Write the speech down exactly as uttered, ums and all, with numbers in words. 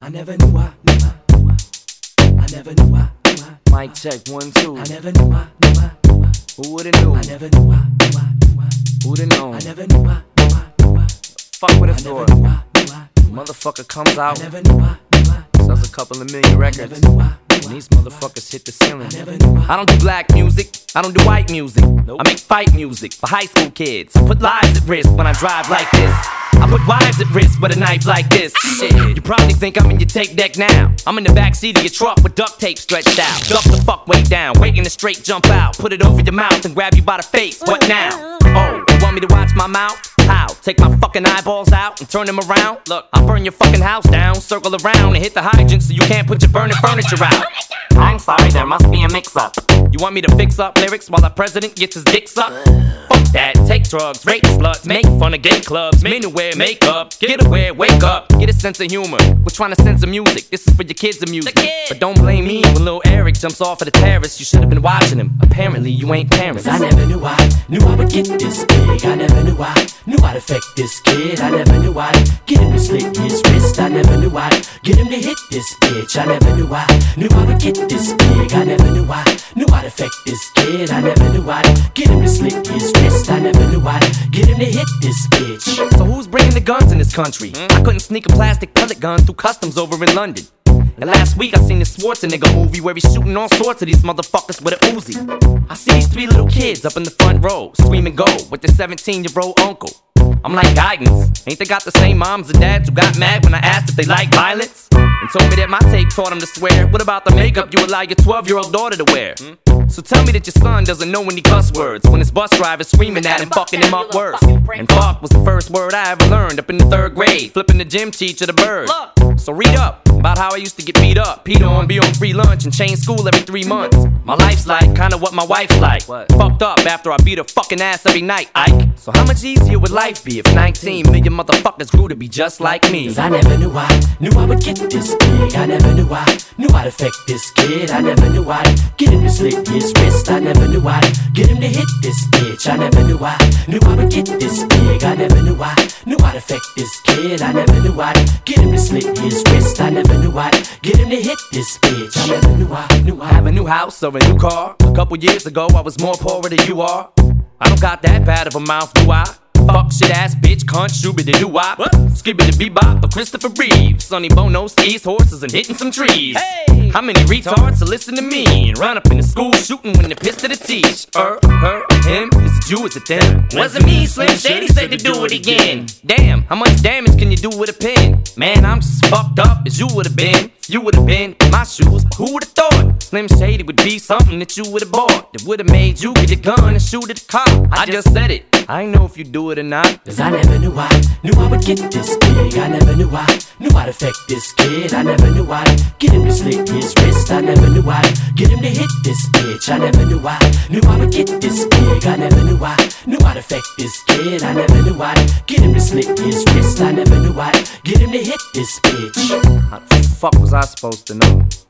I never knew I, knew I, knew I. I never knew I, knew I. Mic check one two. I never knew I, knew I, knew I. Who woulda knew? I never knew I, knew I, knew I. Who'da known? I never knew I, knew I, knew I. Fuck with a I thought. never knew I, knew I, knew I. Motherfucker comes I out, never knew I, knew I, knew I. sells a couple of million I records, never knew I, knew and I. these motherfuckers hit the ceiling. I never knew I. I don't do black music, I don't do white music. I make fight music for high school kids. I put lives at risk when I drive like this. I put wives at risk with a knife like this. Shit, you probably think I'm in your tape deck now. I'm in the backseat of your truck with duct tape stretched out. Duck the fuck way down, waiting to straight jump out. Put it over your mouth and grab you by the face. What now? Oh, you want me to watch my mouth? How? Take my fucking eyeballs out and turn them around? Look, I'll burn your fucking house down, circle around and hit the hydrant so you can't put your burning furniture out. I'm sorry, there must be a mix-up. You want me to fix up lyrics while the president gets his dick sucked? Fuck that, take drugs, rape sluts, make fun of gay clubs, men who wear makeup, get aware, wake up, get a sense of humor. We're trying to censor music, this is for your kids' amusement. But don't blame me when little Eric jumps off of the terrace. You should have been watching him, apparently you ain't parents. I never knew I, knew I would get this big. I never knew I, knew I'd affect this kid. I never knew I'd get him to slit his wrist. I never knew I'd get him to hit this bitch. I never knew I, knew I would get this big. I never knew I, knew I'd affect this kid. I never knew I'd get him to slit his wrist. I never knew I'd get him to hit this bitch. So who's bringing the guns in this country? I couldn't sneak a plastic pellet gun through customs over in London. And last week I seen this Schwarzenegger movie where he's shooting all sorts of these motherfuckers with an Uzi. I see these three little kids up in the front row, screaming go, with their seventeen-year-old uncle. I'm like, guidance, ain't they got the same moms and dads who got mad when I asked if they like violence? And told me that my tape taught them to swear. What about the makeup you allow your twelve-year-old daughter to wear? So tell me that your son doesn't know any cuss words when his bus driver's screaming at him, fucking him up worse. And fuck was the first word I ever learned up in the third grade, flipping the gym teacher the bird. So read up about how I used to get beat up, peed on, be on free lunch, and change school every three months. My life's like kinda what my wife's like. What? Fucked up after I beat her fucking ass every night, Ike. So how much easier would life be if nineteen million motherfuckers grew to be just like me? Cause I never knew I, knew I would get this big. I never knew I, knew I'd affect this kid. I never knew I'd get him to slit his wrist. I never knew I'd get him to hit this bitch. I never knew I, knew I would get this big. I never knew I, knew I'd affect this kid. I never knew I'd get him to slit his wrist. I never knew I'd get him to hit this bitch. I never knew I, knew I have a new house or a new car. A couple years ago I was more poorer than you are. I don't got that bad of a mouth, do I? Fuck shit ass bitch, cunt, shooby doo wop. Skibbity bebop, but Christopher Reeve. Sonny Bono skis horses and hitting some trees. Hey! How many retards to listen to me and run up in the school shooting when they're pissed at a teach? Er, her, him, is it you, is it them? Wasn't me, Slim Shady said to do it again. Damn, how much damage can you do with a pen? Man, I'm just fucked up as you would've been. You would've been in my shoes, but who would've thought Slim Shady would be something that you would've bought that would've made you get a gun and shoot at the cop? I just said it, I ain't know if you do it or not. Cause I never knew I, knew I would get this big. I never knew I, knew I'd affect this kid. I never knew I'd get him to slit his wrist. I never knew I'd get him to hit this bitch. I never knew I, knew I would get this big. I never knew I, knew I'd affect this kid. I never knew I'd get him to slit his wrist. I never knew I'd get him to hit this bitch. How the fuck was I supposed to know?